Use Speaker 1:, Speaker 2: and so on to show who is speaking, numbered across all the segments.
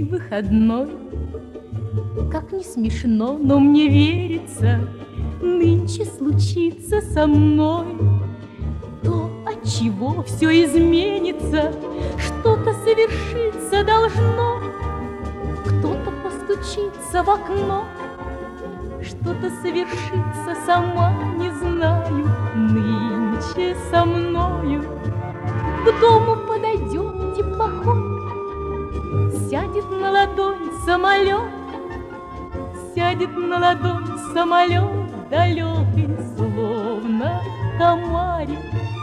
Speaker 1: День выходной. Как не смешно, но мне верится, нынче случится со мной то, от чего все изменится, что-то совершиться должно. Кто-то постучится в окно, что-то совершится, сама не знаю, нынче со мною. К дому подойдет теплоход, сядет на ладонь самолет, сядет на ладонь самолет далекий, словно комарик.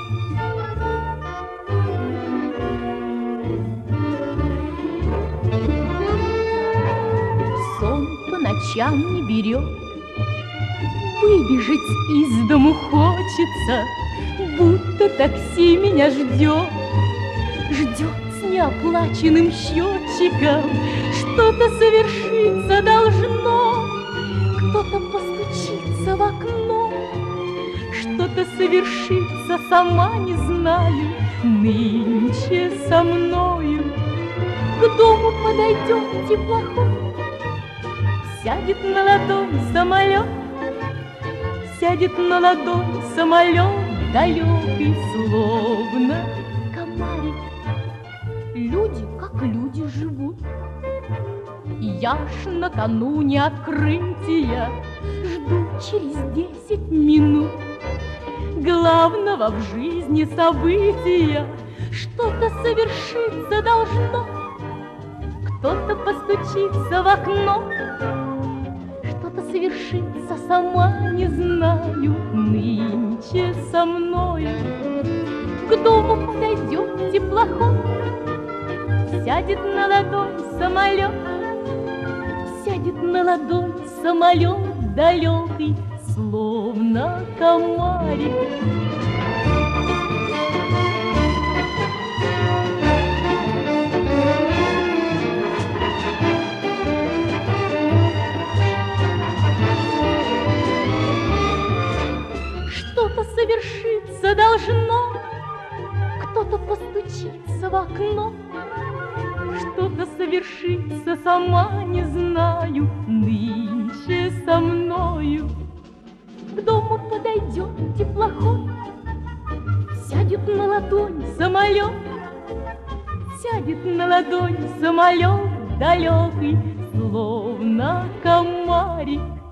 Speaker 1: Сон по ночам не берет, выбежать из дому хочется, будто такси меня ждет. Ждет с неоплаченным счетчиком, что-то совершиться должно. Кто-то постучится в окно, что-то совершится, сама не знаю, нынче со мною. К дому подойдет теплоход, сядет на ладонь самолет, сядет на ладонь самолет далекий, словно комарик. Люди, как люди, живут. Я ж накануне открытия жду через 10 минут главного в жизни события. Что-то совершиться должно. Кто-то постучится в окно, что-то совершится, сама не знаю, нынче со мною. К дому подойдет теплоход, сядет на ладонь самолет, сядет на ладонь самолет далекий, словно комарик. Что-то совершиться должно, кто-то постучится в окно, что-то совершится, сама не знаю, нынче со мною. К дому подойдет теплоход, сядет на ладонь самолет, сядет на ладонь самолет далекий, словно комарик.